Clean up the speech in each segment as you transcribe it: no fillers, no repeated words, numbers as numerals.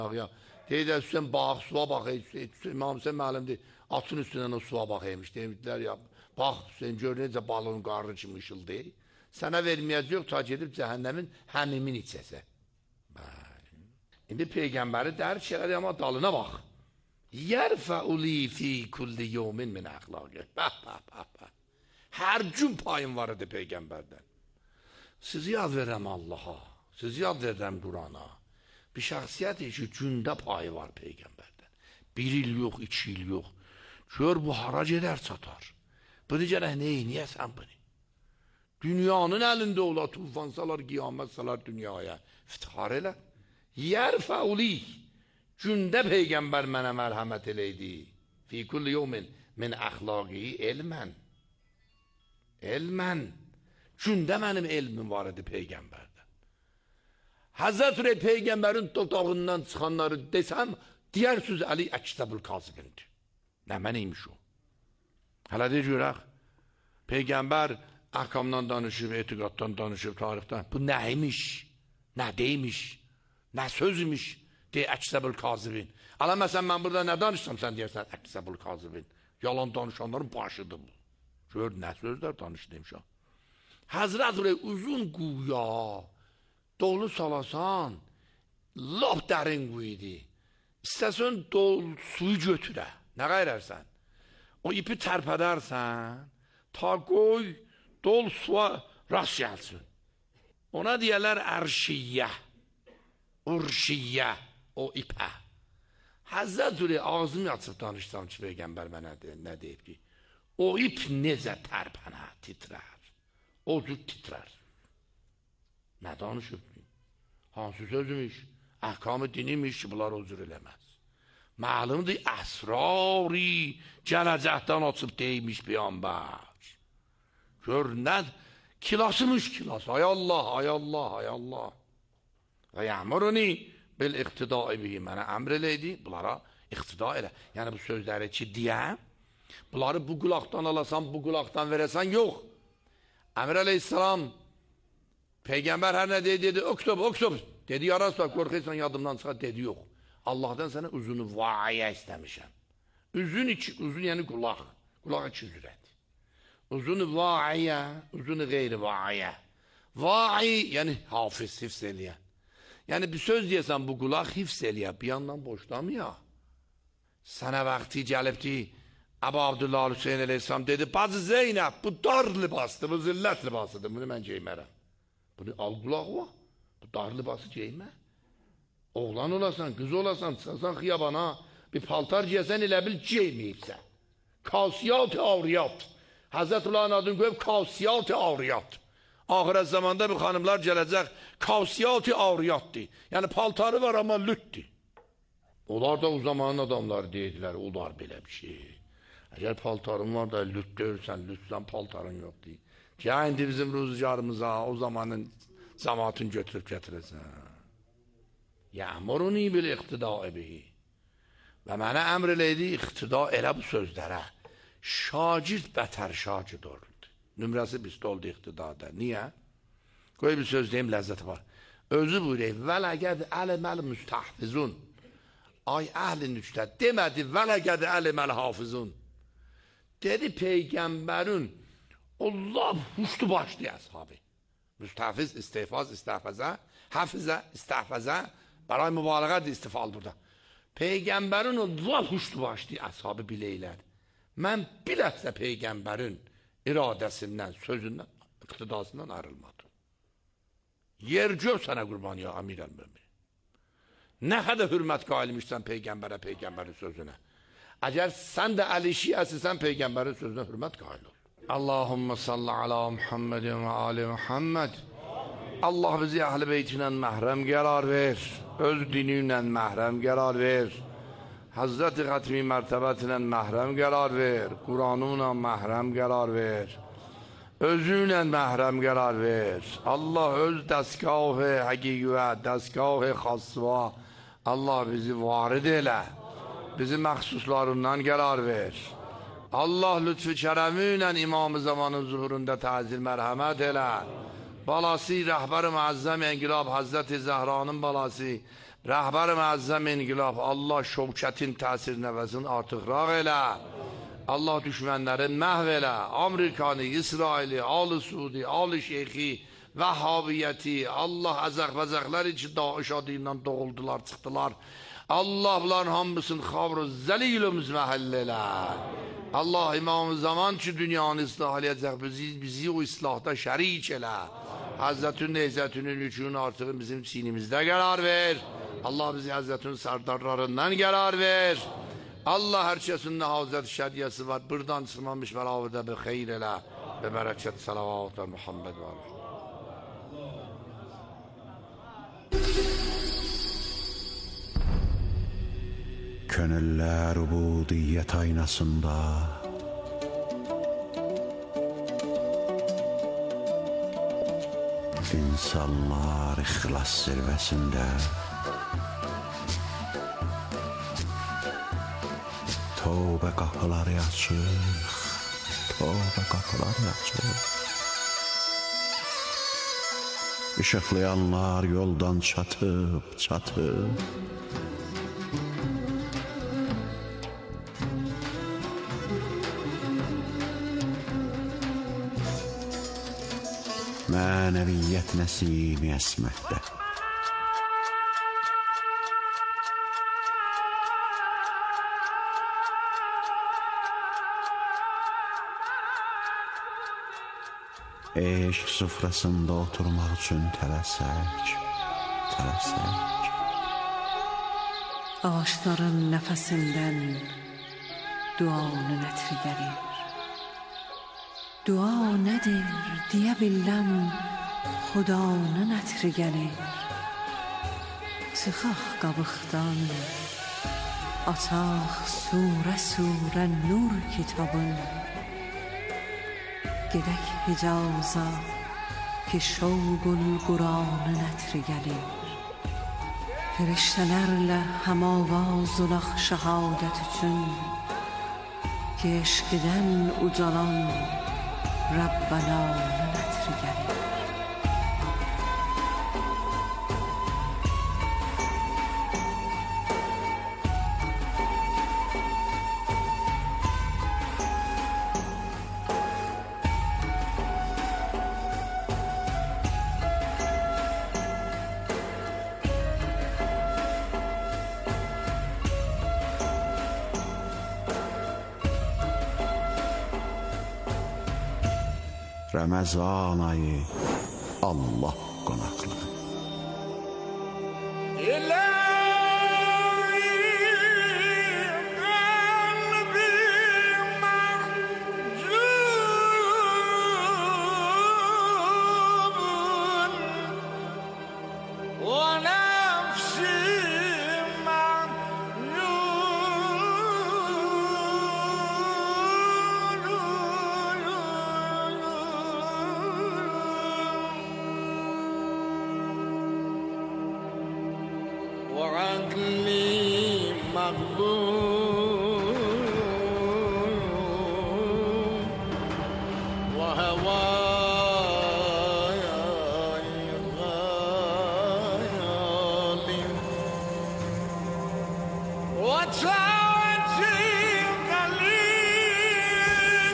Ya. Deyirlər Hüseyin bax, suya bax. İmam Hüseyin müəllimdir. Atın üstündən o suya baxıymış. Demişdilər ya, bax Hüseyin gör necə balon qarnı kimi ışıldı. Sənə verməyəcək yox, ta gedib cəhənnəmin həmimin içəsə. İndi Peyğəmbəri dərk elədi, amma dalına bax. Yərfəuli fi kulli yevmin min əxlaqı. Hər gün payım var idi Peyğəmbərdən. Sizi yad verirəm Allaha, sizi yad verirəm Qurana. Bir şəxsiyyət ki, gündə payı var Peyğəmbərdən. 1 il yox, 2 il yox. Gör bu hara gedər çatar. Bunu gərək neyniyəsən bunu? Dünyanın əlində ola, tufan salar, qiyamət salar dünyaya. İftihar elə. Yərfəuli. Gündə Peyğəmbər mənə mərhəmət eləydi. Fi kulli yevmin min əxlaqi elmən. Elmən. Gündə mənim elmim var idi Peyğəmbərdən. Həzrət Peyğəmbərin dodağından çıxanları desəm, deyərsiniz Əli Əksəbül Kazibindir. Nə məniymiş o? Hələ deyir görək, Peyğəmbər əhkamdan danışıb, etiqaddan danışıb, tarixdən. Bu nəymiş? Nə deymiş? Nə sözmüş? Deyə Əksəbül Kazibin. Ala məsələn, mən burada nə danışsam, sən deyərsən Əksəbül Kazibin. Yalan danışanların başıdır bu. Gör, nə sözlər danış demişəm. Həzrət uzun quya, dolu salasan, lap dərin quyudur. İstəsən suyu götürə, nə qayrərsən? O ipi tərpədərsən, ta qoy, dol suya rast gəlsin. Ona deyərlər ərşiyyə, urşiyyə, o ipə. Həzrət ağzımı açıb danışsam ki, Peyğəmbər mənə nə deyib ki, o ip necə tərpənə, titrər. O cür titrər. Nə danışıb ki? Hansı sözümüş? Əhkamı dinimiş ki, bunlar o cür eləməz. Məlumdur, əsrari gələcəkdən açıb deymiş Peyğəmbər. Gör, nə? Kilasımış kilas. Ay Allah, ay Allah, ay Allah. Və yəmuruni bil iqtidai bihi. Mənə əmr eləydi, bunlara iqtida elə. Yəni bu sözləri ki, deyəm, bunları bu qulaqdan alasan, bu qulaqdan verəsən, yox. Əmir Aleyhisselam Peyğəmbər hər nə dedi, öktub, öktub. Dedi, yarasla, qorxuysan yadımdan çıxar, dedi, yox. Allah'dan sənə uzunu vaiyə istəmişəm. Uzun yəni qulaq. Qulaq 2 üzrədir. Uzunu vaiyə, uzunu qeyri vaiyə. Vai, yəni hafiz, hifz eləyən. Yəni bir söz deyəsən, bu qulaq hifz eləyə, bir yandan boşlamaya. Sənə vaxti gəlibdi, Əbu Abdullah Hüseyin Aleyhisselam dedi, bacı Zeynəb, bu dar libasdır, bu zillət libasıdır, bunu mən geymərəm. Bunu al qulaq var, bu dar libası geymə. Oğlan olasan, qız olasan, çıxasan xiyabana, bir paltar giyəsən elə bil geyməyibsən. Kasiyat-ı avriyat. Həzrət Allah'ın adını qoyub, kasiyat-ı avriyat. Ahirət zamanda bir xanımlar gələcək, kasiyat-ı avriyatdır. Yəni paltarı var, amma lütdür. Onlar da o zamanın adamları deyidilər, olar belə bir şey. Əgər paltarın var da lüt görürsən, lütdən paltarın yoxdur. Ya indi bizim rüzgarımıza o zamanın zamanını götürüb gətirəsən. Yəmuruni bil iqtidai bihi. Və mənə əmr eləydi, iqtida elə bu sözlərə. Şagird bətər şagird olurdu. Nömrəsi bizdə oldu iqtidada. Niyə? Qoy bir söz deyim, ləzzəti var. Özü buyurur, vələqəd əliməl müstəhfizun. Ay əhlin üçdə demədi, vələqəd əliməl hafizun. Dedi Peyğəmbərin Allah huşdu başlı əshabı. Müstəfiz, istihfaz, istəhfəzə, həfizə, istəhfəzə, bəray mübaliğədir istifal burada. Peyğəmbərin Allah huşdu başlı əshabı biləylər. Mən biləsə Peyğəmbərin iradəsindən, sözündən, iqtidasından ayrılmadım. Yer gör sənə qurban ya Amir əl-Mömin. Nə qədər hürmət qailmişsən Peyğəmbərə, Peyğəmbərin sözünə. Əgər sən də Əli şiəsisən, Peyğəmbərin sözünə hürmət qail ol. Allahümme salli ala Muhammedin və ali Muhammed. Allah bizi əhl-i beytinlə məhrəm qərar ver. Öz dini ilə məhrəm qərar ver. Həzrət-i xətmi mərtəbət ilə məhrəm qərar ver. Qur'anı ilə məhrəm qərar ver. Özü ilə məhrəm qərar ver. Allah öz dəstgahı həqiqə, dəstgahı xasva. Allah bizi varid elə. Bizi məxsuslarından qərar ver. Allah lütfü kərəmi ilə İmam-ı Zamanın zuhurunda təzir mərhəmət elə. Balası rəhbər-i müəzzəm enqilab Həzrət-i Zəhranın balası Rəhbər müəzzəm inqilab, Allah şövkətin təsir nəvəzini artıq rağ elə. Allah düşmənlərin məhv elə. Amerikanı, İsraili, Al-ı Suudi, Al-ı Şeyxi, Vəhhabiyyəti, Allah əzəq-vəzəqləri ki, Daeş adıyla doğuldular, çıxdılar. Allah bunların hamısını xavr-ı zəlil-ü müzməhəll elə. Allah İmam-ı Zaman ki, dünyanı islah eləyəcək, bizi o islahda şərik elə. Həzrətün Neyzətünün üçünün artığı bizim çiynimizdə qərar ver. Allah bizi Həzrətün sərdarlarından qərar ver. Allah hər kəsin nəhazət şəriyyəsi var. Buradan çıxmamış bəlavədə bir xeyr elə. Və bərəkət salavatlar Muhammed var. Könüller ubudiyet aynasında İnsanlar ihlas zirvesinde Tövbe kapıları açık, tövbe kapıları açık Işıklayanlar yoldan çatıp çatıp Mənəviyyət nəsimi əsməkdə Eşq süfrəsində oturmaq üçün tələsək, tələsək Ağaçların nəfəsindən duanın ətri gəlir Dua nədir, deyə biləm, Xudanın ətri gəlir. Çıxaq qabıqdan, açaq surə nur kitabın. Gedək Hicaza, ki şovqul Quranın ətri gəlir. Firiştələrlə həmavaz olaq şəhadət üçün, ki eşqidən ucalan Rabbananın ətri gəlir. Ramazan ayı Allah qonaqlığı وعقلي مغلوب وهواي غالب وطاعتي قليل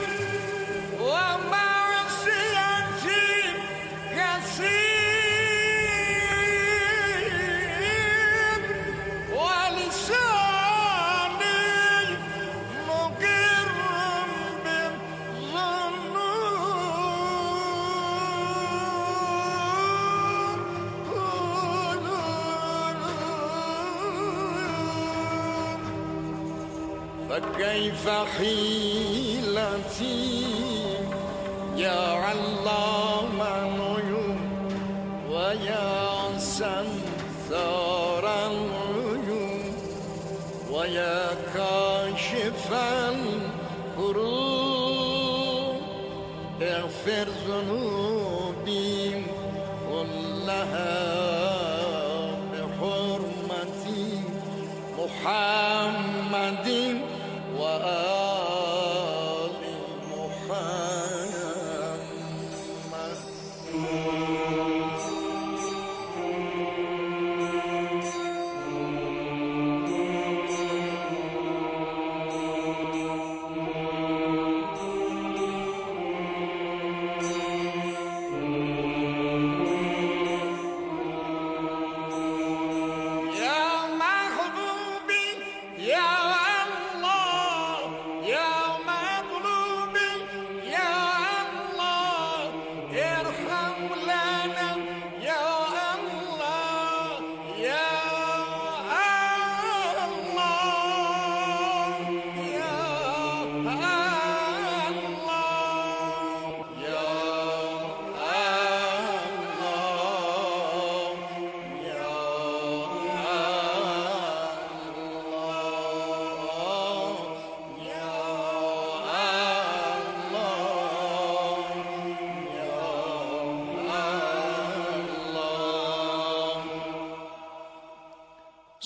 ومعصيتي كثير فكيف حيلتي يا علام الغيوب ويا ستار العيوب ويا كاشف الكروب اغفر ذنوبي كلها بحرمة محمد وآل محمد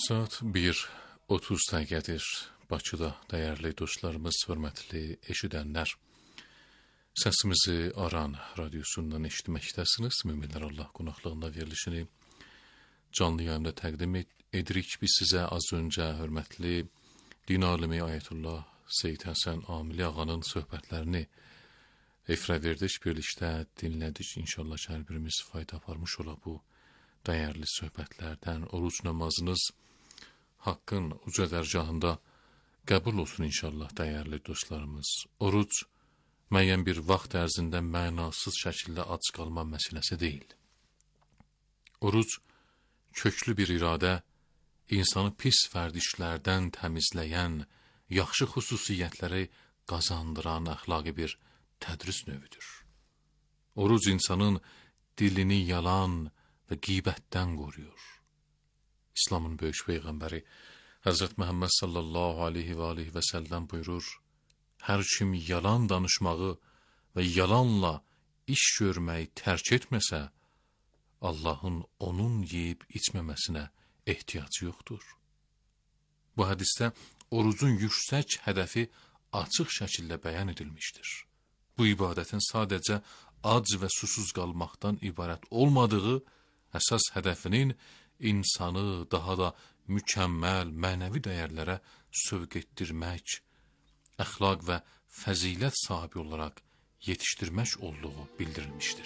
Saat 1:30 dəqiqədir Bakıda, dəyərli dostlarımız, hörmətli eşidənlər. Səsimizi Aran radiosundan eşitməkdəsiniz. Müminlər Allah qonaqlığında verilişini canlı yayımda təqdim edirik. Biz sizə az öncə hörmətli din alimi Ayətullah Seyid Həsən Amili ağanın söhbətlərini efirə verdik, birlikdə dinlədik. İnşallah ki, hər birimiz fayda aparmış ola bu dəyərli söhbətlərdən. Oruc namazınız Haqqın uca dərgahında qəbul olsun inşallah dəyərli dostlarımız. Oruc müəyyən bir vaxt ərzində mənasız şəkildə ac qalma məsələsi deyil. Oruc köklü bir iradə, insanı pis vərdişlərdən təmizləyən, yaxşı xüsusiyyətləri qazandıran əxlaqi bir tədris növüdür. Oruc insanın dilini yalan və qeybətdən qoruyur. İslamın böyük peyğəmbəri Həzrət Məhəmməd sallallahu aleyhi və aleyhi və səlləm buyurur, hər kim yalan danışmağı və yalanla iş görməyi tərk etməsə, Allahın onun yeyib içməməsinə ehtiyacı yoxdur. Bu hədisdə orucun yüksək hədəfi açıq şəkildə bəyan edilmişdir. Bu ibadətin sadəcə ac və susuz qalmaqdan ibarət olmadığı, əsas hədəfinin insanı daha da mükəmməl mənəvi dəyərlərə sövq etdirmək, əxlaq və fəzilət sahibi olaraq yetişdirmək olduğu bildirilmişdir.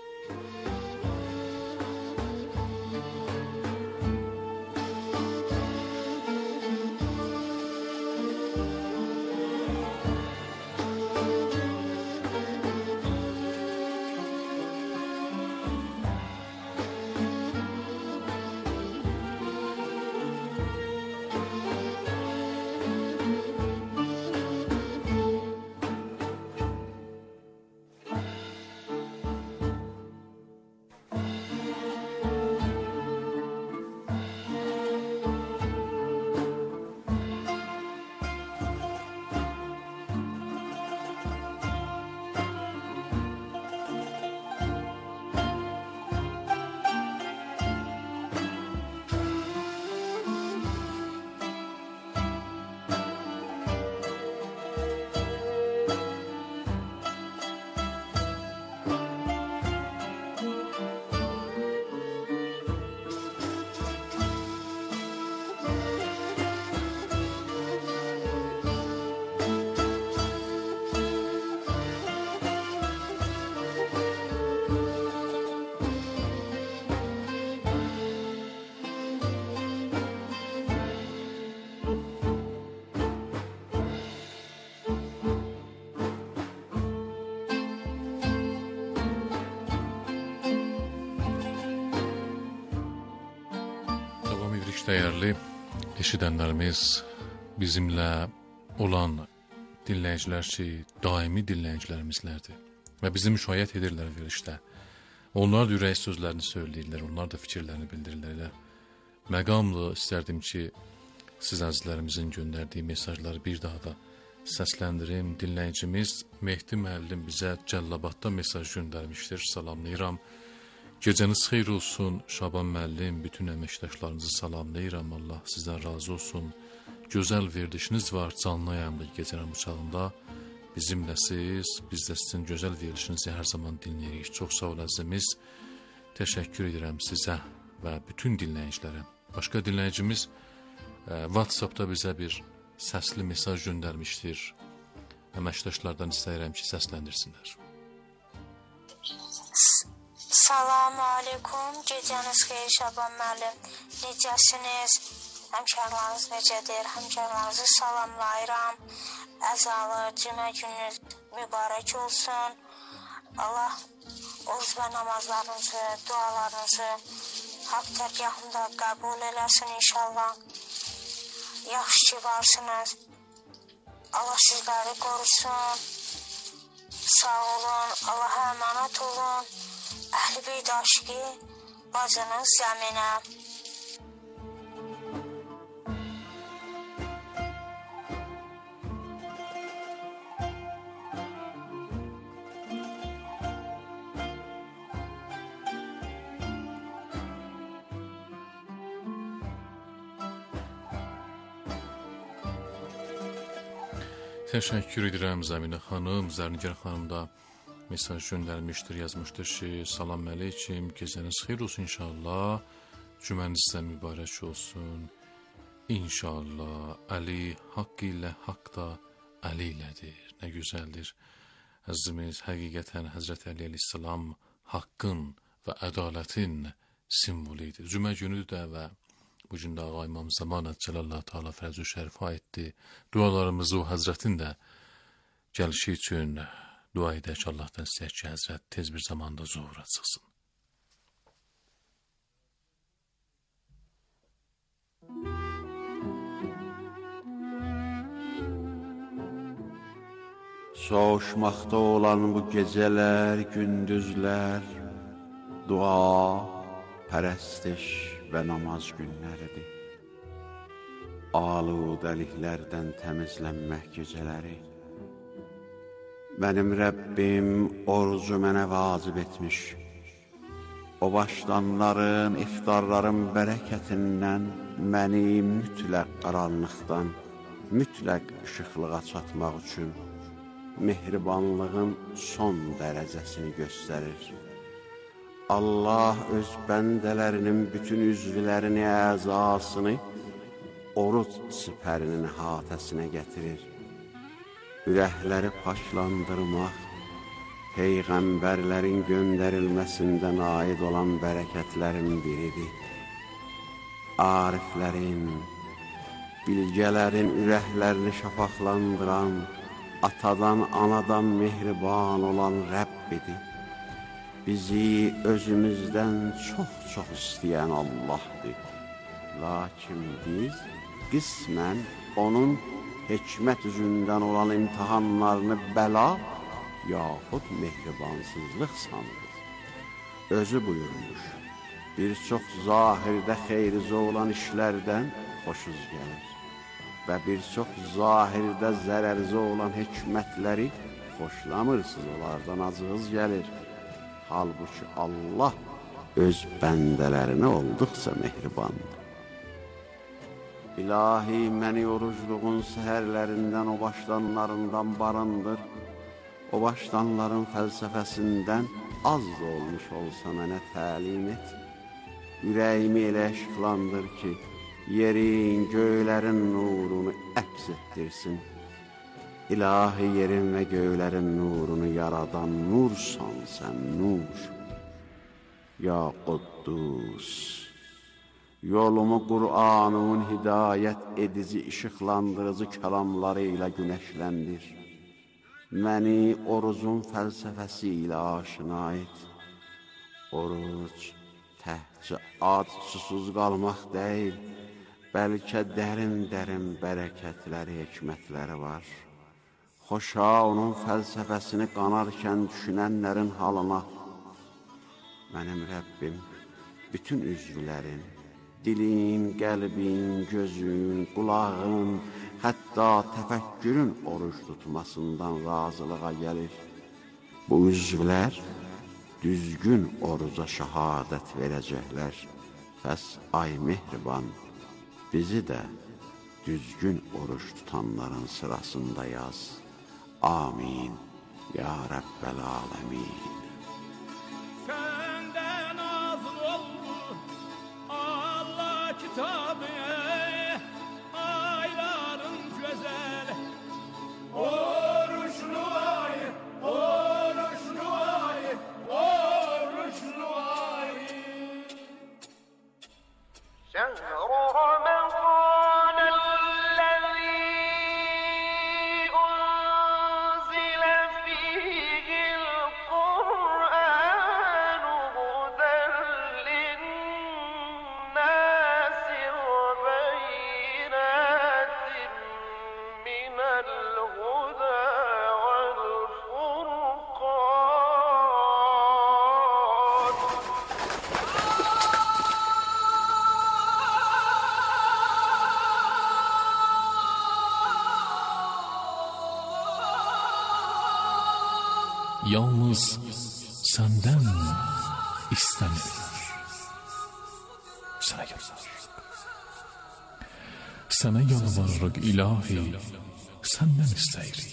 Dəyərli eşidənlərimiz, bizimlə olan dinləyicilər ki, daimi dinləyicilərimizlərdir və bizi müşahidə edirlər verilişdə. Onlar da ürək sözlərini söyləyirlər, onlar da fikirlərini bildirirlər. Məqamlı istərdim ki, siz əzizlərimizin göndərdiyi mesajları bir daha da səsləndirim. Dinləyicimiz Mehdi müəllim bizə Cəllabadda mesaj göndərmişdir. Salamlayıram. Gecəniz xeyir olsun, Şaban müəllim, bütün əməkdaşlarınızı salamlayıram, Allah sizdən razı olsun. Gözəl verilişiniz var, canlı yayımda gecənin uçağında. Bizimləsiz, biz də sizin gözəl verilişinizi hər zaman dinləyirik. Çox sağ ol əzizimiz, təşəkkür edirəm sizə və bütün dinləyicilərə. Başqa dinləyicimiz WhatsAppda bizə bir səsli mesaj göndərmişdir. Əməkdaşlardan istəyirəm ki, səsləndirsinlər. Salamu aleykum, gecəniz xeyir Şaban müəllim, necəsiniz, həmkarlarınız necədir, həmkarlarınızı salamlayıram, əzalı cümə gününüz mübarək olsun, Allah oruc və namazlarınızı, dualarınızı haqq dərgahında qəbul eləsin inşallah, yaxşı ki varsınız, Allah sizləri qorusun, sağ olun, Allah'a əmanət olun. Əhl-i Beyt aşqı, bacınız Zəminə. Təşəkkür edirəm Zəminə xanım. Zərnigar xanım da mesaj göndərmişdir, yazmışdır ki, salam əleykum, gecəniz xeyir olsun inşallah, cümənizdən mübarək olsun inşallah. Əli haqq ilə, haqq da Əli ilədir. Nə gözəldir. Əzimiz həqiqətən Həzrət Əli əleyhissalam haqqın və ədalətin simvolidir. Cümə günüdür də və bu gün də Ağa İmam Zaman Cəlallah Teala fərz-ü şərifə aiddir. Dualarımızı o Həzrətin də gəlişi üçün dua edək Allahdan istəyək ki, Həzrət tez bir zamanda zuhura çıxsın. Soğuşmaqda olan bu gecələr, gündüzlər, dua, pərəstiş və namaz günləridir. Aludəliklərdən təmizlənmək gecələri. Mənim Rəbbim orucu mənə vacib etmiş. O başlanların, iftarların bərəkətindən məni mütləq qaranlıqdan, mütləq işıqlığa çatmaq üçün mehribanlığın son dərəcəsini göstərir. Allah öz bəndələrinin bütün üzvlərini, əzasını oruc sipərinin hatəsinə gətirir. Ürəkləri paşlandırmaq, Peyğəmbərlərin göndərilməsindən aid olan bərəkətlərin biridir. Ariflərin, bilgələrin ürəklərini şafaqlandıran, atadan, anadan mehriban olan Rəbbidir. Bizi özümüzdən çox istəyən Allahdır. Lakin biz qismən onun hikmət üzündən olan imtihanlarını bəla yaxud mehribansızlıq sanırız. Özü buyurmuş, bir çox zahirdə xeyrizə olan işlərdən xoşuz gəlir və bir çox zahirdə zərərizə olan hikmətləri xoşlamırsınız, onlardan acığız gəlir. Halbuki Allah öz bəndələrinə olduqca mehribandır. İlahi, məni orucluğun səhərlərindən, o başlanlarından barındır. O başlanların fəlsəfəsindən az da olmuş olsa mənə təlim et. Ürəyimi elə işıqlandır ki, yerin, göylərin nurunu əks etdirsin. İlahi, yerin və göylərin nurunu yaradan nursan sən, nur. Ya Quddus, yolumu Qur'anın hidayət edici, işıqlandırıcı kəlamları ilə günəşləndir. Məni orucun fəlsəfəsi ilə aşina et. Oruc təhcə ac, susuz qalmaq deyil, bəlkə dərin bərəkətləri, hikmətləri var. Xoşa onun fəlsəfəsini qanarkən düşünənlərin halına. Mənim Rəbbim bütün üzvlərin, dilin, qəlbin, gözün, qulağın, hətta təfəkkürün oruç tutmasından razılığa gəlir. Bu üzvlər düzgün oruca şəhadət verəcəklər. Bəs ay mehriban, bizi də düzgün oruç tutanların sırasında yaz. Amin. Ya Rəbbəl aləmin. Səndən nazil oldu Allah kitabı, ayların gözəl. Oruçlu ay, oruçlu ay, oruçlu ay. Şəhru Ramazan əlləzi unzile fihil Qur'anu hudan linnâsi və beyinatin minel huda vel furqan. Yalnız səndən istənir. Sənə yalvarırıq. Sənə yalvarırıq ilahi, səndən istəyirik.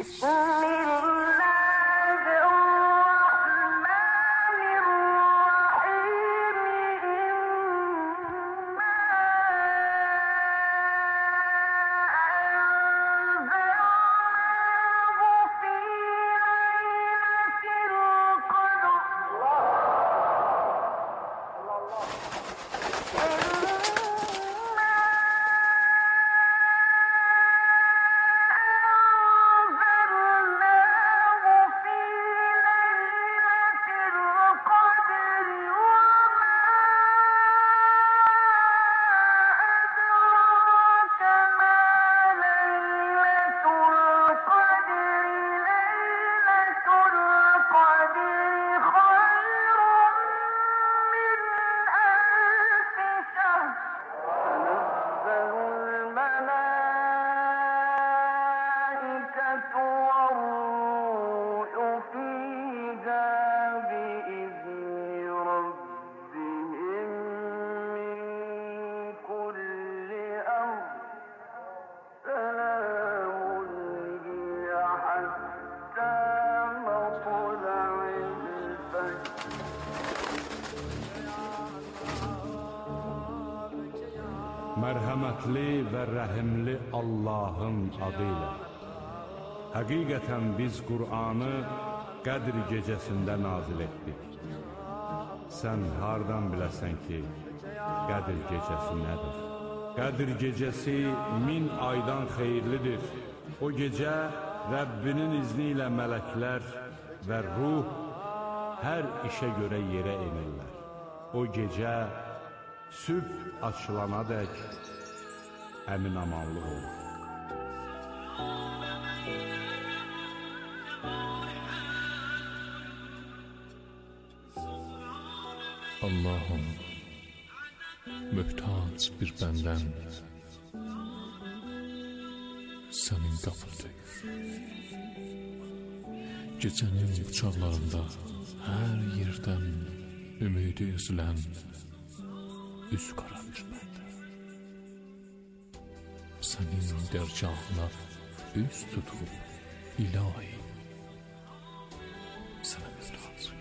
Mərhəmətli və rəhimli Allahın adıyla. Həqiqətən biz Qur'anı Qədr gecəsində nazil etdik. Sən hardan biləsən ki, Qədr gecəsi nədir? Qədr gecəsi 1000 aydan xeyirlidir. O gecə Rəbbinin izni ilə mələklər və ruh hər işə görə yerə enirlər. O gecə sübh açılana dək əmin-amanlıq olur. Allahım, möhtac bir bəndən sənin qapındayım. Gecənin bıçaqlarında hər yerdən ümidi üzülən üz qaralır məndə. Sənin dərgahına üz tutub ilahi sənə mühtacım.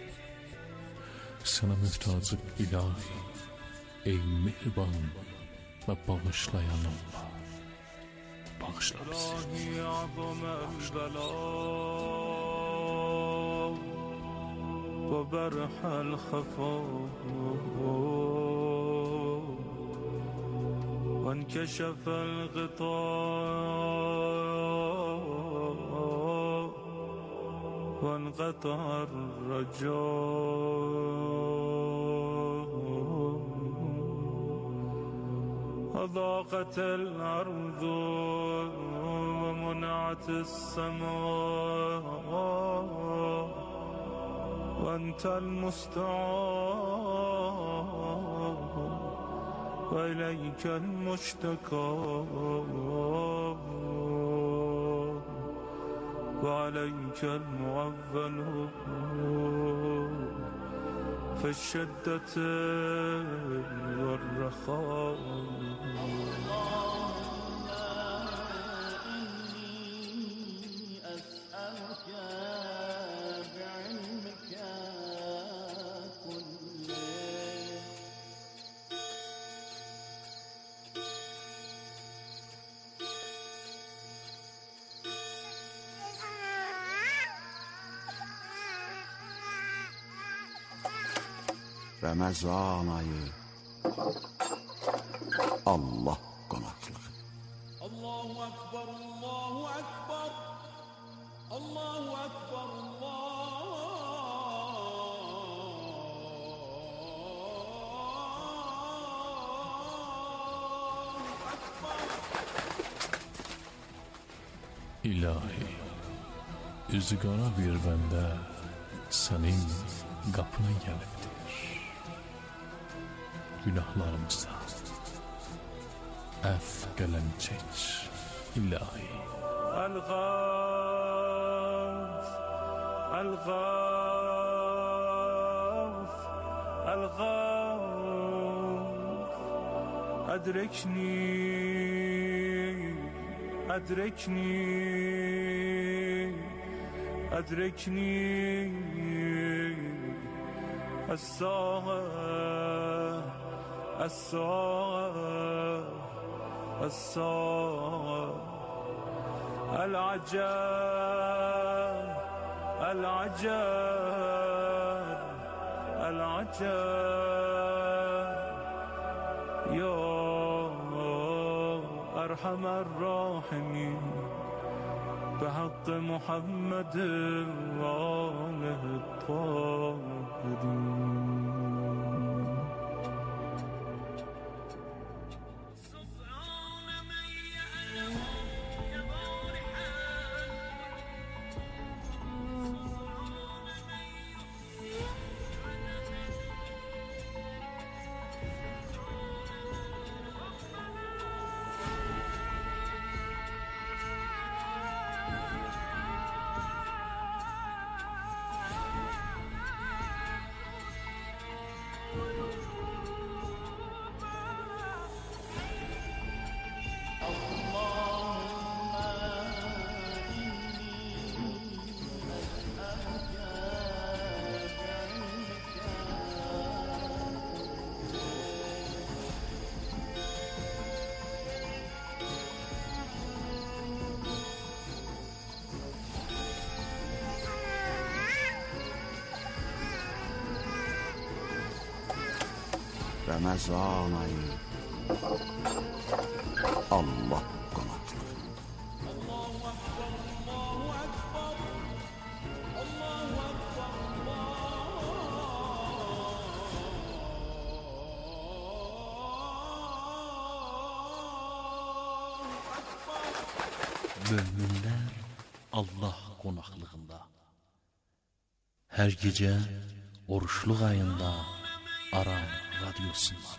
Sənə mühtacım ilahi, ey mehriban və bağışlayan Allah. Bağışla bizi. وبرح الخفاء وانكشف الغطاء وانقطع الرجاء وضاقت الأرض ومنعت السماء وأنت المستعان وإليك المشتكى وعليك المعول في الشدة والرخاء. Ramazan ayı, Allah qonaqlığı. Allahu Akbar, Allahu Akbar, Allahu Akbar, Allahu Akbar. İlahi, üzü qara bir bəndə sənin qapına gəlibdir. Günahlarımızdan əff qələm çək ilahi. Əl-Ğavs, Əl-غavs, Əl-غavs, Ədrikni, أدركني الساعة العجب يا أرحم الراحمين بحق محمد وآله الطاهرين. Ramazan ayı Allah qonaqlığı. Möminlər Allah qonaqlığında. Hər gecə oruçluq ayında Aran radyosundan.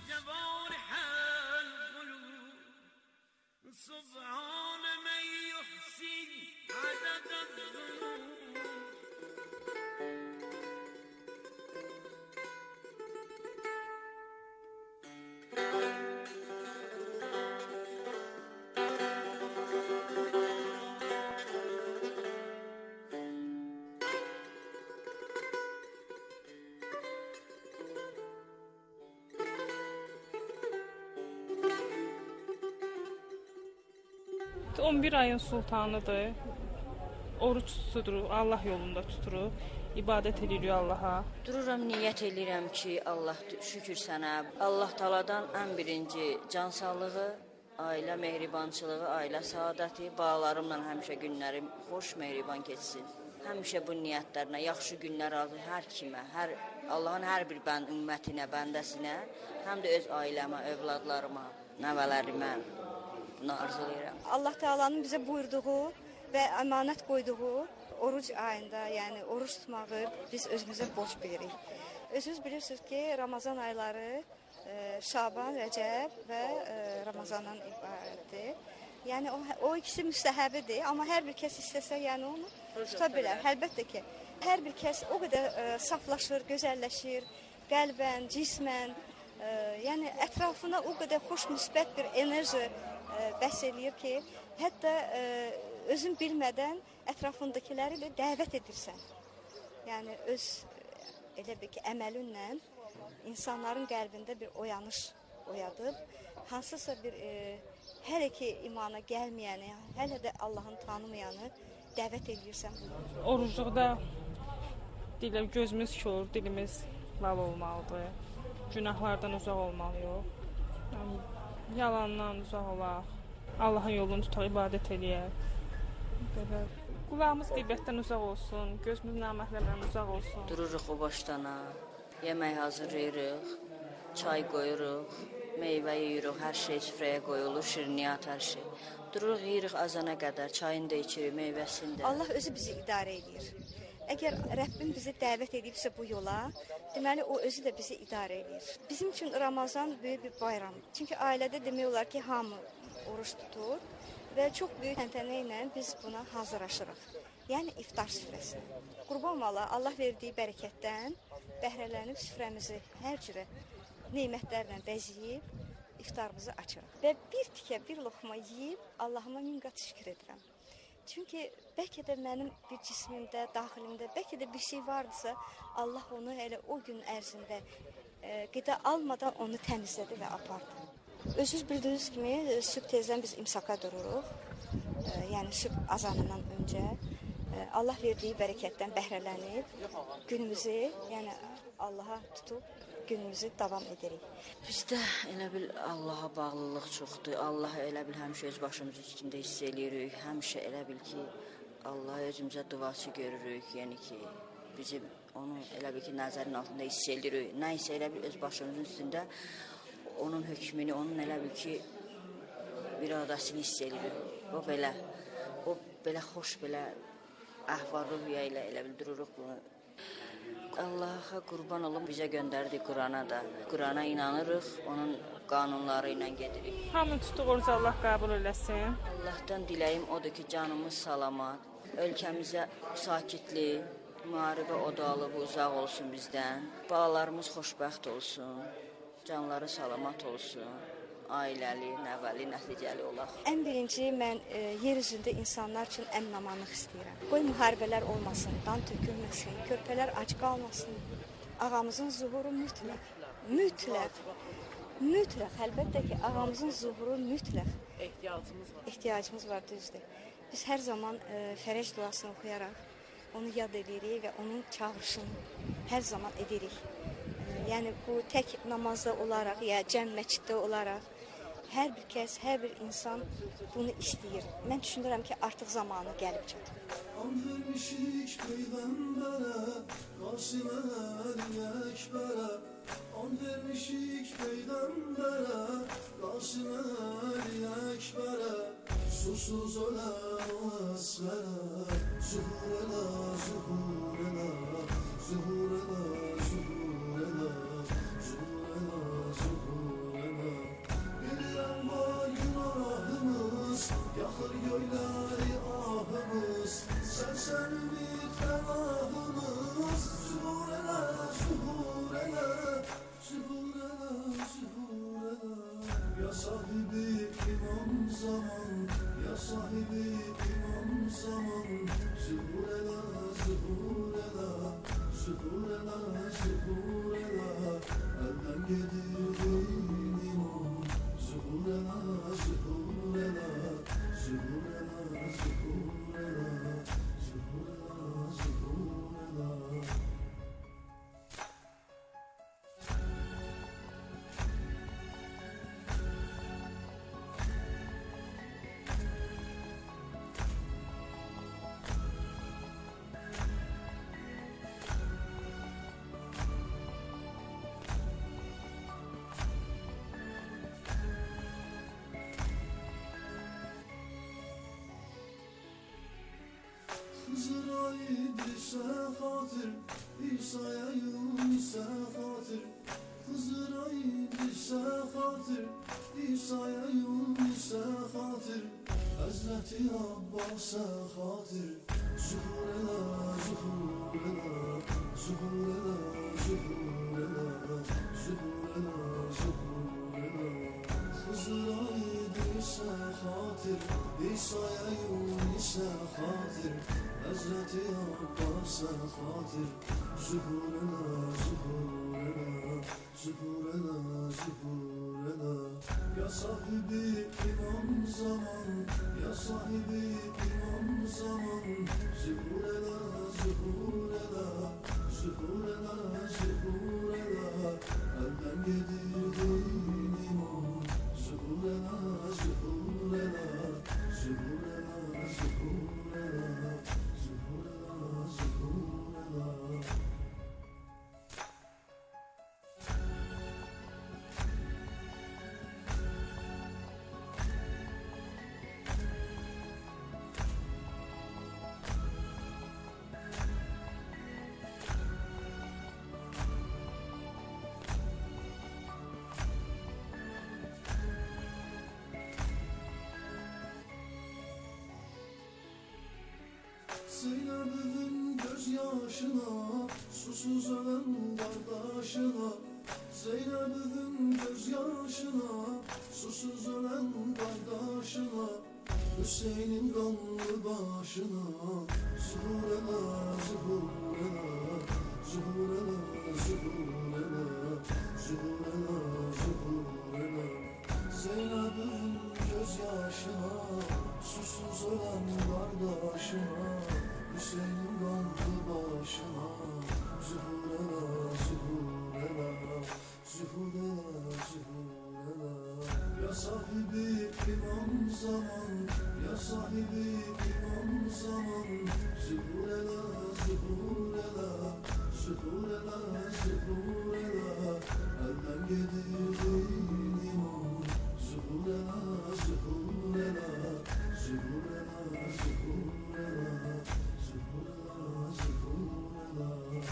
Bir ayın sultanıdır. Oruç tuturuq, Allah yolunda tuturuq, ibadət edirik Allaha. Dururam, niyyət edirəm ki, Allah şükür sənə. Allah Taaladan ən birinci can sağlığı, ailə mehribançılığı, ailə saadəti, balalarımla həmişə günlərim xoş, mehriban keçsin. Həmişə bu niyyətlərinə yaxşı günlər arzu hər kimə, Allahın hər bir ümmətinə, bəndəsinə, həm də öz ailəmə, övladlarıma, nəvələrimə arzulayıram. Allah Taalanın bizə buyurduğu və əmanət qoyduğu oruc ayında, yəni oruç tutmağı biz özümüzə borc bilirik. Özünüz bilirsiniz ki, Ramazan ayları Şaban, Rəcəb və Ramazandan ibarətdir. Yəni o ikisi müstəhəbidir, amma hər bir kəs istəsə, yəni onu tuta bilər. Əlbəttə ki, hər bir kəs o qədər saflaşır, gözəlləşir, qəlbən, cismən, yəni ətrafına o qədər xoş, müsbət bir enerji bəs eləyir ki, hətta özün bilmədən ətrafındakiləri də dəvət edirsən. Yəni öz elə bir ki, əməlinlə insanların qəlbində bir oyanış oyadıb, hansısa bir hələ ki imana gəlməyəni, hələ də Allahın tanımayanı dəvət edirsən. Orucluqda gözümüz kör, dilimiz lal olmalıdır, günahlardan uzaq olmalıyıq. Yalandan uzaq olaq, Allahın yolunu tutaq, ibadət eləyək. Qulağımız qeybətdən uzaq olsun, gözümüz naməhrəmdən uzaq olsun. Dururuq o başdana, yemək hazırlayırıq, çay qoyuruq, meyvə yeyirik, hər şey süfrəyə qoyulur, şirniyyat, hər şey. Dururuq, yeyirik azana qədər, çayını da içirik, meyvəsini də. Allah özü bizi idarə edir. Əgər Rəbbim bizi dəvət edibsə bu yola, deməli o özü də bizi idarə edir. Bizim üçün Ramazan böyük bir bayram. Çünki ailədə demək olar ki, hamı oruç tutur və çox böyük təntənə ilə biz buna hazırlaşırıq. Yəni iftar süfrəsi. Qurban ola, Allah verdiyi bərəkətdən bəhrələnib süfrəmizi hər cürə nemətlərlə bəzəyib iftarımızı açırıq. Və bir tikə, bir loxma yeyib Allahıma min qat şükür edirəm. Çünki bəlkə də mənim bir cismimdə, daxilimdə bəlkə də bir şey vardısa, Allah onu elə o gün ərzində qida almadan onu təmizlədi və apardı. Özünüz bildiyiniz kimi sübh tezdən biz imsaka dururuq. Yəni sübh azanından öncə Allah verdiyi bərəkətdən bəhrələnib günümüzü, yəni Allaha tutub günümüzü davam edirik. Bizdə elə bil Allaha bağlılıq çoxdur. Allah elə bil həmişə öz başımız üstündə hiss eləyirik. Həmişə elə bil ki, Allah özümüzə duaçı görürük. Yəni ki, bizim onu elə bil ki, nəzərin altında hiss eləyirik. Nə isə elə bil öz başımızın üstündə onun hökmünü, onun elə bil ki, iradəsini hiss eləyirik. O belə xoş, belə əhval-ruhiyyə ilə elə bil dururuq bunu. Allaha qurban olum, bizə göndərdi Qurana da. Qurana inanırıq, onun qanunları ilə gedirik. Hamı tutduğu orucu Allah qəbul eləsin. Allahdan diləyim odur ki, canımız salamat, ölkəmizə sakitlik, müharibə odalı bu uzaq olsun bizdən. Balalarımız xoşbəxt olsun, canları salamat olsun. Ailəli, nəvəli, nəticəli olaq. Ən birinci mən yer üzündə insanlar üçün əmin-amanlıq istəyirəm. Qoy müharibələr olmasın, dan tökülməsin, körpələr ac qalmasın. Ağamızın zuhuru mütləq, əlbəttə ki, ağamızın zuhuru mütləq. Ehtiyacımız var, düzdür. Biz hər zaman fərəc duasını oxuyaraq onu yad edirik və onun çağırışını hər zaman edirik. Yəni bu tək namazda olaraq ya cəm məsciddə olaraq hər bir kəs, hər bir insan bunu istəyir. Mən düşünürəm ki, artıq zamanı gəlib çatıb. And vermişik peyğəmbərə, Qasim Əli Əkbərə. And vermişik peyğəmbərə, Qasim Əli Əkbərə. Susuz ölən o əsvərə, zuhur elə, zuhur elə, zuhur elə, zuhur elə, zuhur elə, zuhur elə. Bilirəm var günahımız, yaxır göyləri ahımız, sərsən ümid fənahımız. Zuhur elə, zuhur elə, zuhur elə, zuhur elə. Ya sahibi imam zaman, ya sahibi imam zaman. Zuhur elə, zuhur elə, zuhur elə, zuhur elə. Əldən gedir din imam. Zuhur elə, zuhur elə, zuhur elə, zuhur elə, zuhur elə, zuhur elə. Hızır'a İdris'e hatır, İsa'ya Yunus'a hatır. Hızır'a İdris'e hatır, İsa'ya Yunus'a hatır. Hazreti Abbas'a hatır. Zuhur elə, zuhur elə, zuhur elə, zuhur elə, zuhur elə, zuhur elə. Hızır'a İdris'e hatır, İsa'ya Yunus'a hatır. Hazreti Abbas'a hatır. Zuhur elə, zuhur elə, zuhur elə, zuhur elə. Ya sahibi imam zaman, ya sahibi imam zaman. Zuhur elə, zuhur elə, zuhur elə, zuhur elə. Əldən gedir din imam. Zuhur elə, zuhur elə, zuhur elə, zuhur elə. Zeynep'in gözyaşına, susuz ölen kardeşine. Zeynep'in gözyaşına, susuz ölen kardeşine, Hüseyin'in kanlı başına, zuhur ele, zuhur ele, zuhur ele, zuhur ele, zuhur ele, zuhur ele. Zeynep'in gözyaşına, susuz ölen kardeşine, Hüseyin'in kanlı başına, zuhur ele, zuhur ele, zuhur ele, zuhur ele. Ya sahibi imam zaman, ya sahibi imam zaman, zuhur ele, zuhur ele, zuhur ele, zuhur ele. Elden gedirdiğin imam, zuhur ele, zuhur ele, zuhur ele, zuhur ele, zuhur ele, zuhur ele.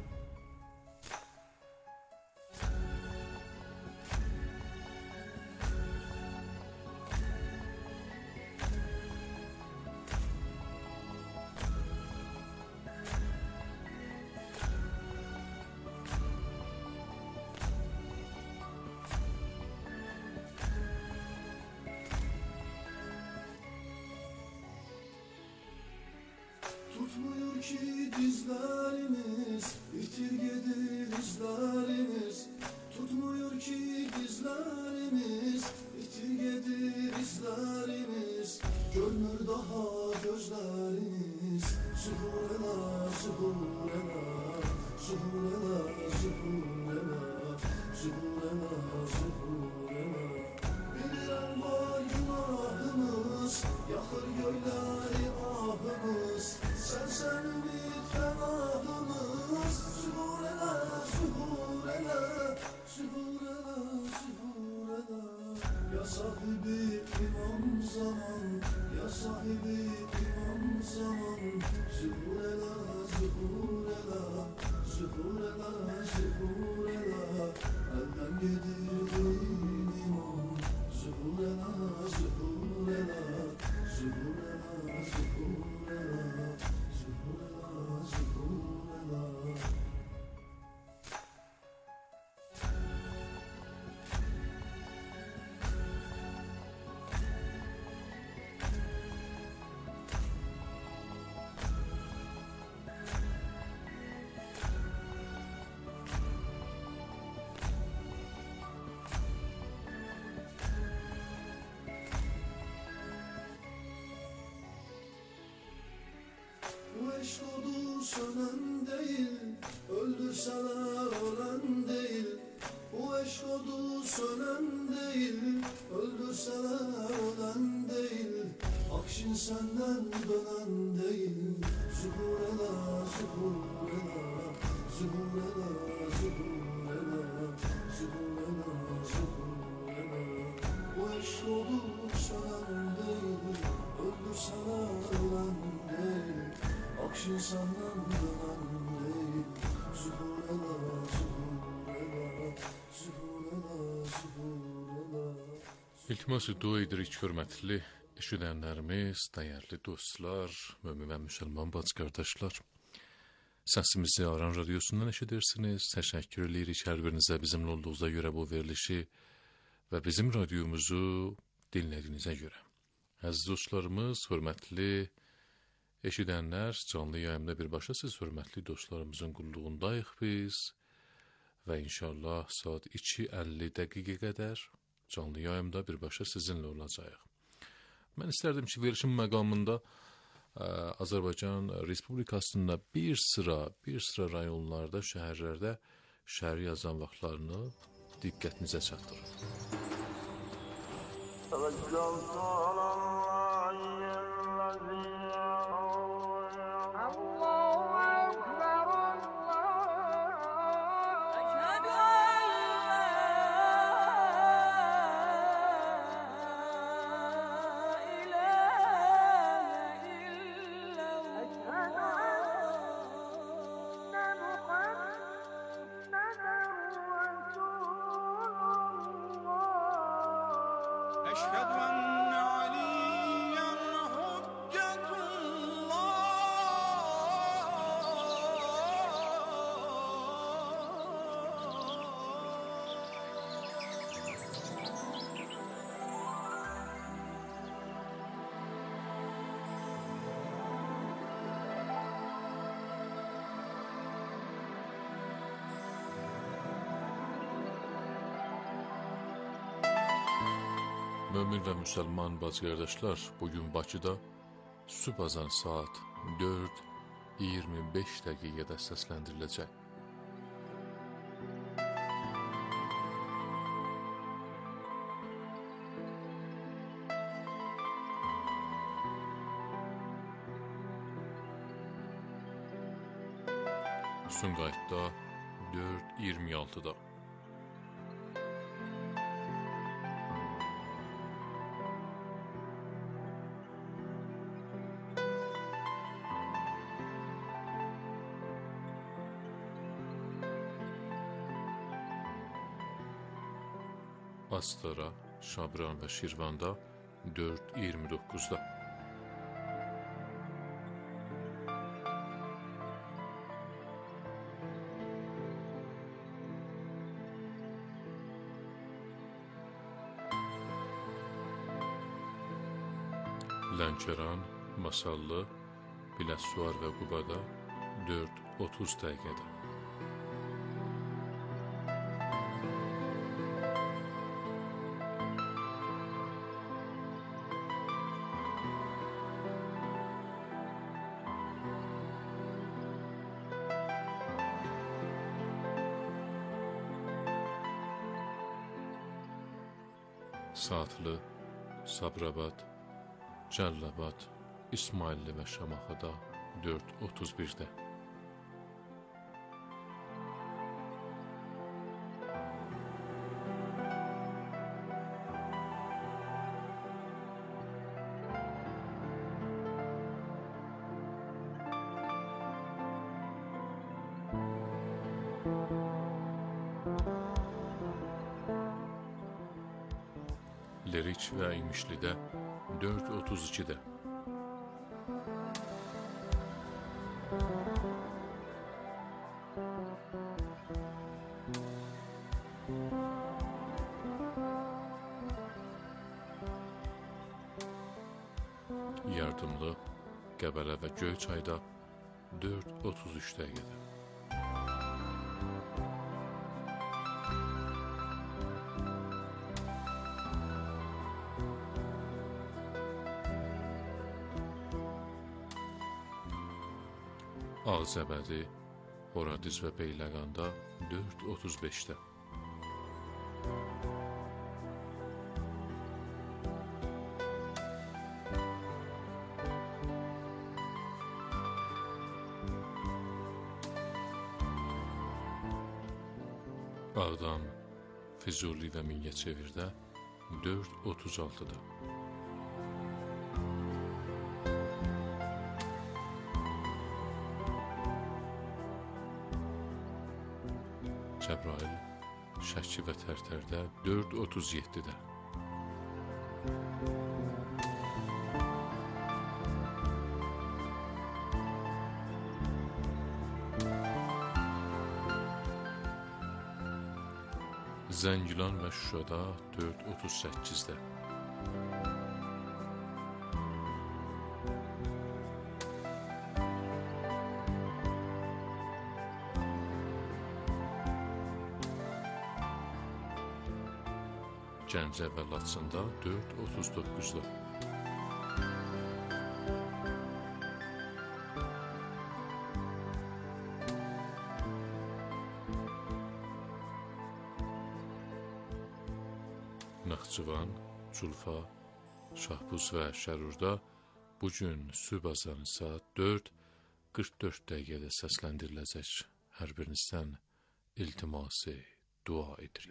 Tutmuyor ki dizlerimiz, itir gedir izlerimiz. Tutmuyor ki dizlerimiz, itir gedir izlerimiz. Görmür daha gözlerimiz, zuhur ele, zuhur ele, zuhur ele, zuhur ele, zuhur ele, zuhur ele. Bilirem var günahımız, yakır göyleri ahımız. Sen ümit fenahımız, zuhur ele, zuhur ele, zuhur ele, zuhur ele. Ya sahibi imam zaman, ya sahibi imam zaman, zuhur ele, zuhur ele, zuhur ele, zuhur ele. Elden gedirdiğin imam, zuhur ele, zuhur ele, zuhur ele, zuhur ele. Bu eşk odu sönen değil, öldürseler ölen değil. Bu eşk odu sönen değil, öldürseler ölen değil. Akşin senden dönen değil, zuhur ele, zuhur ele, zuhur ele, zuhur ele, zuhur ele, zuhur ele. Bu eşk odu sönen değil, öldürseler ölen değil. Akşin senden dönen değil, zuhur ele, zuhur ele, zuhur ele, zuhur ele. İltiması dua edirik hörmətli eşidənlərimiz, dəyərli dostlar, mömin və müsəlman bacı-qardaşlar. Səsimizi Aran Radyosu'ndan eşidirsiniz. Təşəkkür edirik hər birinizə bizimlə olduğunuza görə bu verilişi və bizim radyomuzu dinlədiyinizə görə. Əziz dostlarımız, hörmətli eşidənlər, canlı yayımda birbaşa siz hörmətli dostlarımızın qulluğundayıq biz və inşallah saat 2:50 dəqiqə qədər canlı yayımda birbaşa sizinlə olacağıq. Mən istərdim ki, verilişin məqamında Azərbaycan Respublikasında bir sıra rayonlarda, şəhərlərdə şəhər yazan vaxtlarını diqqətinizə çatdırım. أشهد أن علي Mömin və müsəlman bacı qardaşlar, bugün Bakıda sübh azan saat 4:25 dəqiqədə səsləndiriləcək. Sumqayıtda 4:26-da. Astara, Şabran və Şirvanda 4:29-da. Lənkəran, Masallı, Biləsuvar və Qubada 4:30 dəqiqədə. Saatlı, Sabirabad, Cəllabad, İsmailli və Şamaxıda 4:31-də. Leriç və İmişlidə 4:32-də. Yardımlı, Qəbələ və Göyçayda 4:33 dəqiqədə. Ağzəbədi, Horadiz və Beyləqanda 4:35-də. Ağdam, Füzuli və Mingəçevirdə 4:36-da. Cəbrayıl, Şəki və Tərtərdə 4:37-də. Zəngilan və Şuşada 4:38-də. Gəncə və Laçında 4:39-da. Naxçıvan, Culfa, Şahbuz və Şərurda bugün sübh azanı saat 4:44 dəqiqədə səsləndiriləcək. Hər birinizdən iltiması dua edirik.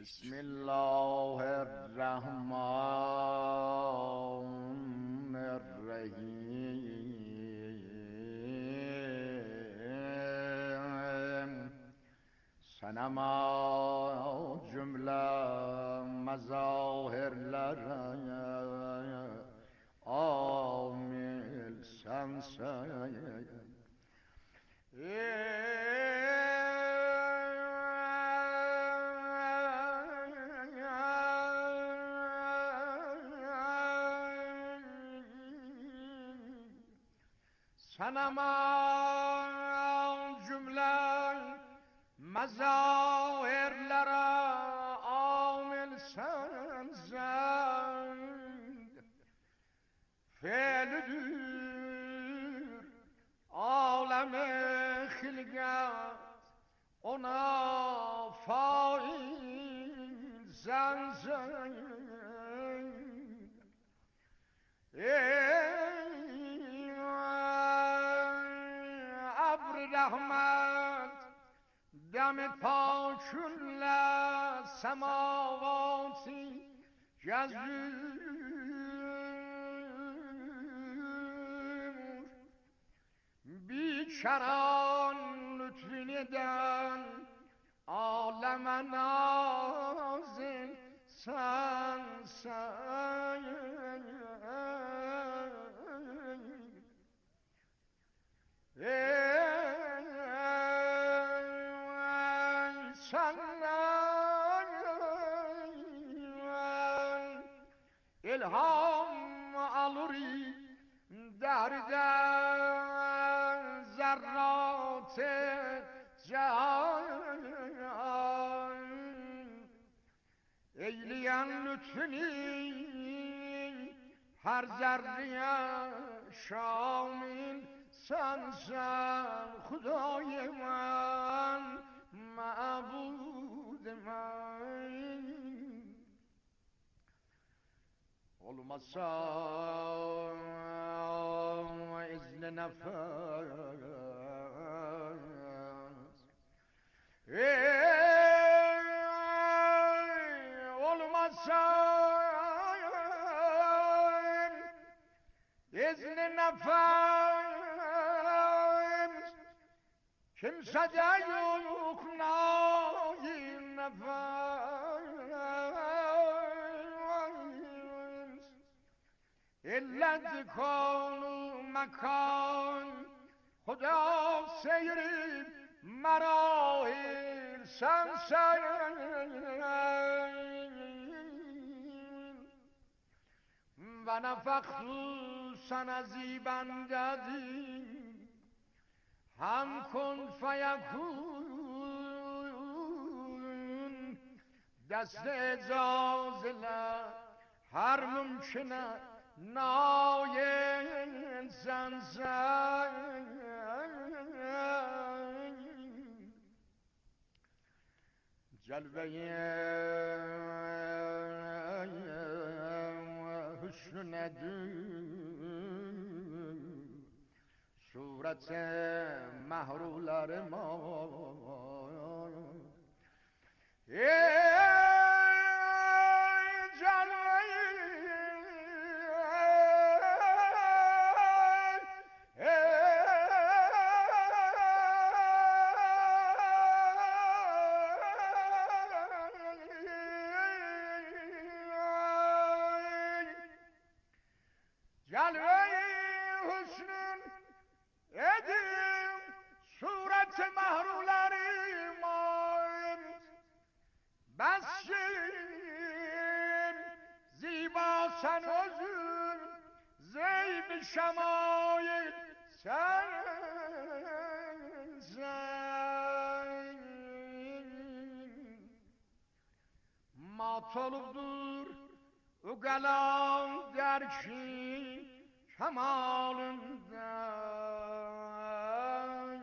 Bismillahirrahmanirrahim. Sənəma cümlə məzahirlərə amil sənsən. Sənəma cümlə məzahirlərə amil sənsən. فعلüdür aleme hilgat ona fail sensen ey abr rahmet demet paşunla semavati gezür biçaran lütfüneden aleme nazil sensen ilham alır derden zerrat-ı can eyleyen lütfünü her zerreye şamil sensen Hudâ-i men ma'bud men olmasa izni nefes olmasa izni nefes kimsede yok nail nefes illa dikanu mekan Huda seyri merahil sensen ve nefektu sana zibendedi hem kun feyekun dest icaz ile her mümküne nail sensen celve-i hüsnünedir suret-i mahrularıma sen özün zeyb şemail sensen mat olubdur ugalam derki kemalından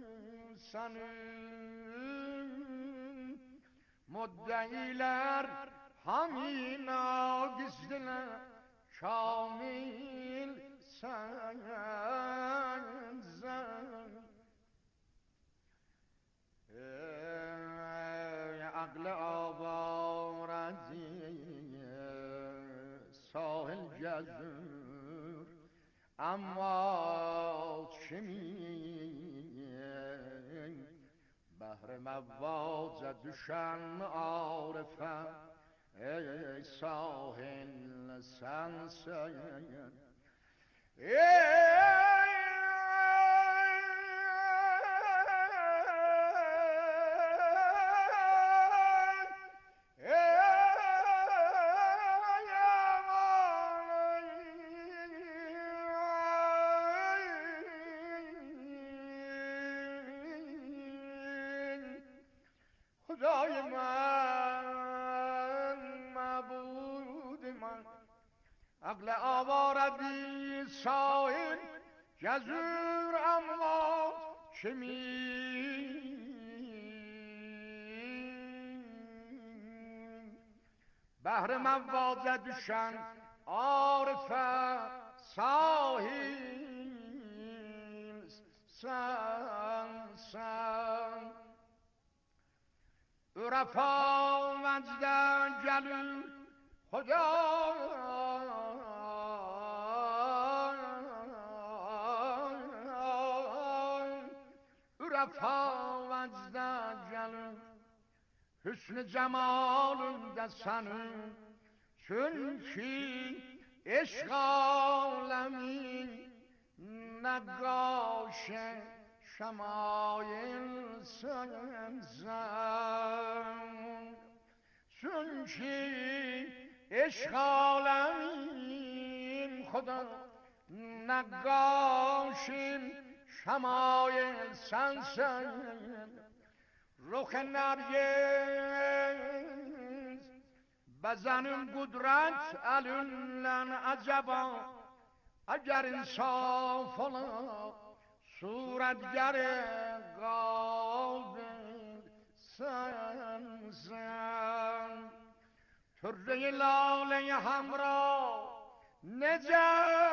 senin muddeiler Hamin agizdiler kamil sensen aklı avaradi sahil gezür ama kimin bahre mevvaca düşen arife ey sahil sensen Hudâ-i men ma'bud men akle avara değil ساحل جزور امواج بحر مواج düşen عارفه sahil sen Ürefa vecden gelir Hoca Ürefa vecden gelir Hüsnü cemalinde senin Çünkü eşk alemin Negâşe şemail sensen Çünkü eşk alemin Huda Negâşim şemail sensen Ruh nergiz Bezenin kudret elünle acaba Eğer insaf ola Suretgâr-ı kalbin sensen Türre-i lâle-i hamra Nece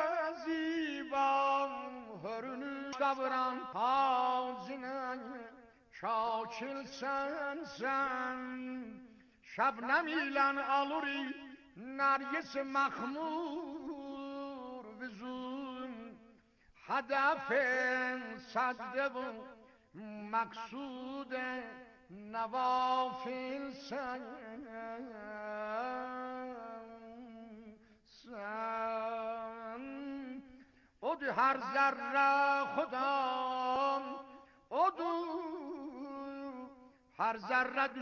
zîban hörünü davran tacine Şakil sensen Şebnem ilan aluri Nergis mahmur vizun Hedefin sadde bu Maksud nevafil sen Odu her zerre Khudam Odu her zerre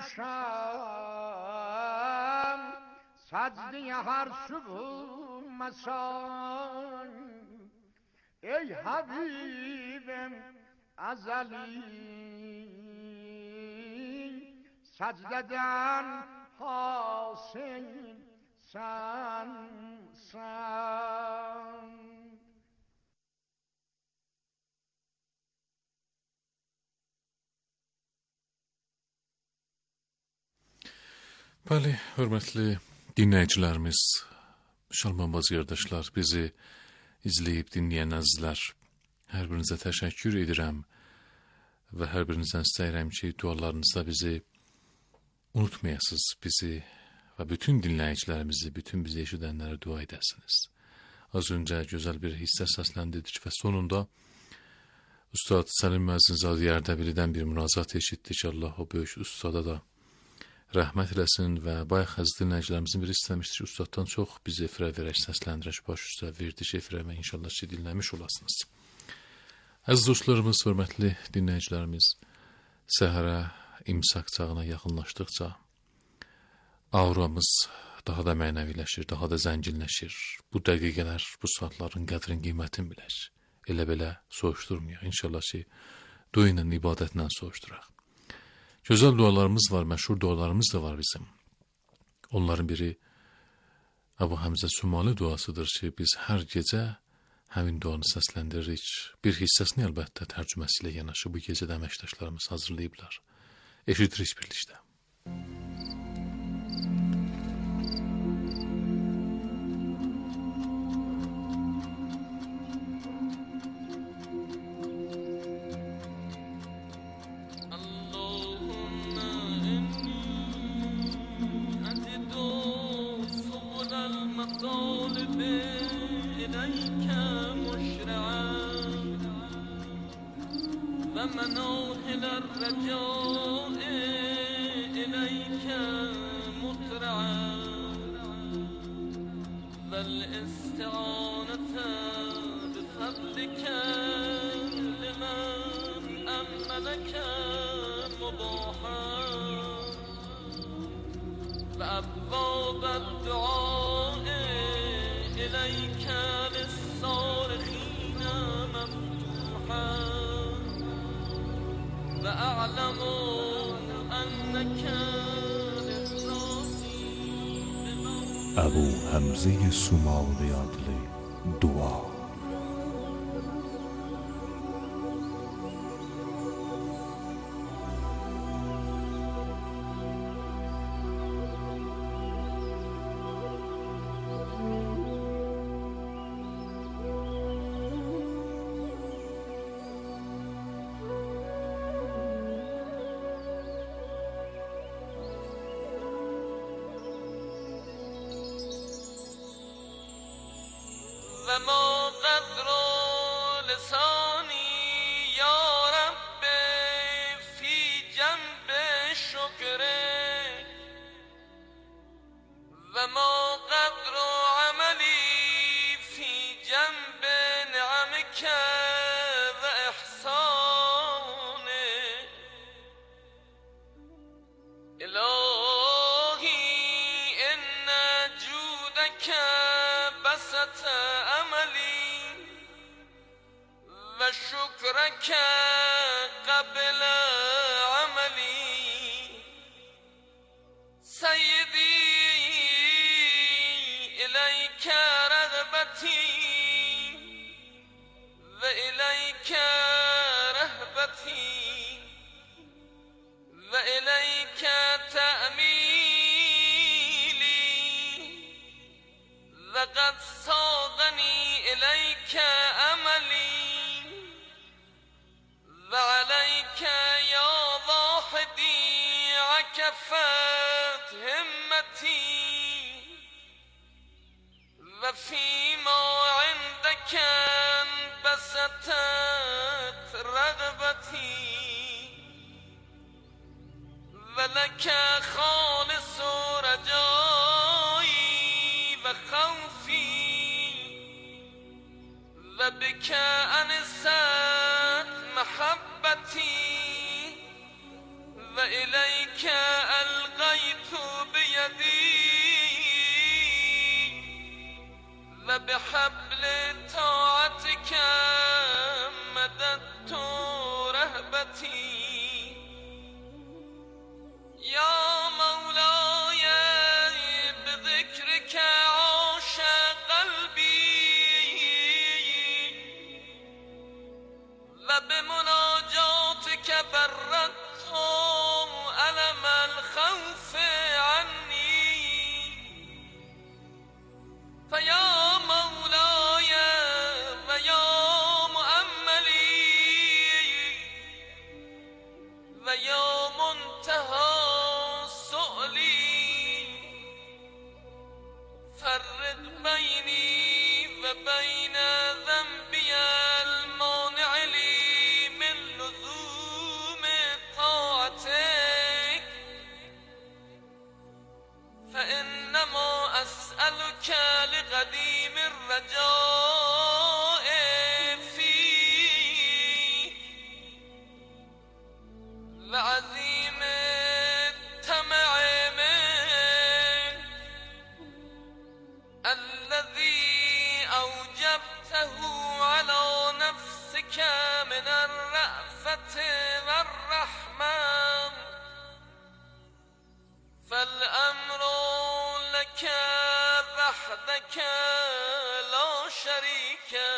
düşem Secdeye her subh mesan Ey Habibim azali Secdeden hasil sen Bəli, hörmətli dinləyicilərimiz, müsəlman qardaşlar, bizi izləyib dinləyən əzizlər, hər birinizə təşəkkür edirəm və hər birinizdən istəyirəm ki, dualarınızda bizi unutmayasınız, bizi və bütün dinləyicilərimizi, bütün bizi eşidənlərə dua edəsiniz. Az öncə gözəl bir hissə səsləndirdik və sonunda Ustad Səlim Müəzzin Zadiyərdəbilidən bir müracaat eşitdik. Allah o böyük ustada da rəhmət eləsin və bayaq əziz dinləyicilərimizin biri istəmişdir ki, Ustaddan çox bizi efirə verək, səsləndirək, baş üstə verdik efirə və inşallah ki, dinləmiş olasınız. Əziz dostlarımız, hörmətli dinləyicilərimiz, səhərə, imsak çağına yaxınlaşdıqca auramız daha da mənəviləşir, daha da zənginləşir. Bu dəqiqələr, bu saatların qədrin, qiymətin bilək. Elə belə soğuşdurmuyor. İnşallah ki, dua ilə, ibadətlə soğuşduraq. Gözəl dualarımız var, məşhur dualarımız da var bizim. Onların biri Əbu Həmzə Sumali duasıdır ki, biz hər gecə həmin duanı səsləndiririk. Bir hissəsini əlbəttə tərcüməsi ilə yanaşı bu gecədə əməkdaşlarımız hazırlayıblar. Eşidirik birlikdə. ومناهل الرجاء إليك مطرعا والاستعانة بفضلك لمن أملك مباحا وأبواب الدعاء إليك للصارخين مفتوحا وأعلم أنك Əbu Həmzə Sumali adlı dua. ما قدر لسانی یا رب فی جنب شکرک و ما قدر عملی فی جنب نعمک و احسانک الهی ان جودک بسط عملی و شکرک قبل عملی سیدی الیک رغبتی و الیک رهبتی و الیک تأمیلی و قد ساقنی الیک عملی و علیک یا واحدی عکفت همتی و فیما عندک بسطت رغبتی ولك خالص رجایی و خوفی و بك انست محبتی و الیک القیت بیدی و بحبل طاعتك مددت رهبتی یا مولای بذکرک عاش قلبی و بمناجاتک برت علم الخوف عنی فیا مولای و یا مؤملی و یا منتهی فرق بینی و بین ذنبی المانع لی من لزوم طاعتک فانما اسألك لقدیم الرجاء فیک و عظیم الطمع الذي أوجبته على نفسك من الرأفة والرحمة فالأمر لك وحدك لا شريك